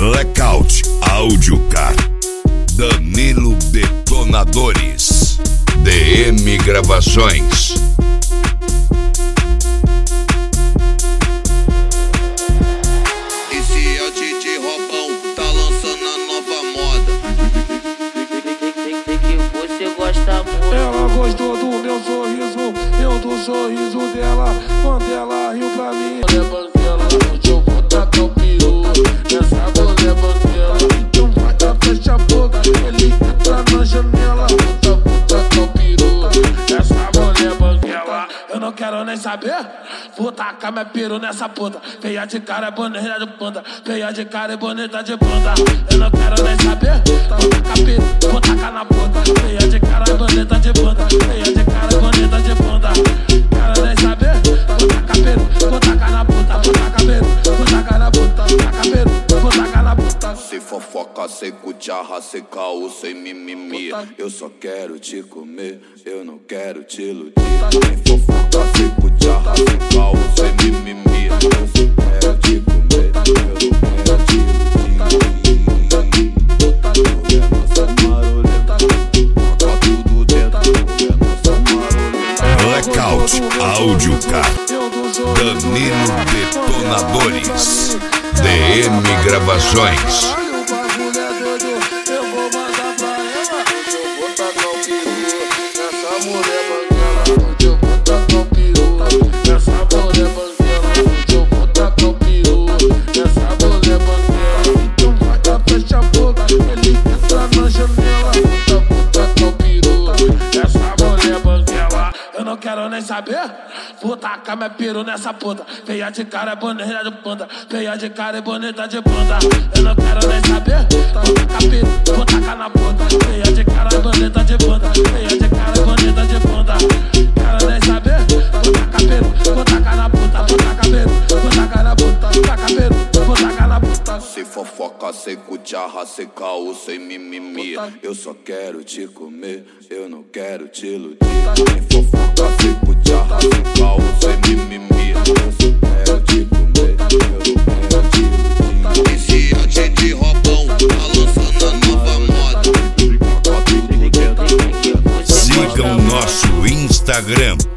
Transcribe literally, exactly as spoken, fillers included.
Blackout Audiocar, Danilo Detonadores, D M Gravações. Esse é o D J Robão, tá lançando a nova moda. Sei que você gosta muito. Ela gostou do meu sorriso, eu do sorriso dela. Quando ela riu pra mim, mulher banguela, hoje eu vou tacar o peru nessa mulher banguela. Então vai dar, fecha a boca, ele entra na janela. Puta, vou tacar o peru nessa mulher banguela. Eu não quero nem saber, vou tacar meu peru nessa puta. Feia de cara, bonita de bunda, feia de cara e bonita de bunda. Eu não quero nem saber, vou tacar peru, vou tacar na puta. Feia de cara, bonita de bunda, feia de cara e bonita de bunda. Quero nem saber, vou tacar peru, vou tacar na puta, vou tacar peru, vou tacar na puta, vou tacar peru, vou tacar na puta. Sem fofoca, sem cucharra, sem caô, sem mimimi. Eu só quero te comer, eu não quero te iludir. Sem fofoca, sem cucharra, sem caô, sem mimimi. Eu só quero te comer, eu não quero te iludir. Mulher nossa maroleta, toca tudo dentro. Mulher nossa maroleta. Blackout Audiocar, Danilo Detonadores, D M Gravações. Eu vou mandar pra ela, eu vou tacar o peru nessa mulher banguela. Eu vou tacar o peru nessa mulher banguela. Eu vou tacar o peru nessa mulher banguela. Então vai dar, fecha a boca, ele entra na janela. Puta, vou tacar o peru nessa mulher banguela. Eu não quero nem saber, vou tacar meu peru nessa puta. Feia de cara, bonita de bunda, feia de cara e bonita de bunda. Eu não quero nem saber, vou tacar peru, vou tacar na puta. Feia de cara, bonita de bunda, feia de cara e bonita de bunda. Quero nem saber, vou tacar peru, vou tacar na puta, vou tacar peru, vou tacar na puta, vou tacar peru, vou tacar na puta. Sem fofoca, sem cucharra, sem caô, sem mimimi. Eu só quero te comer, eu não quero te iludir. Sem fofoca, sem cucharra, sem caô, sem mimimi. Eu só quero te comer, eu não quero te iludir. Esse é o D J Robão, tá lançando a nova moda. Sigam nosso Instagram,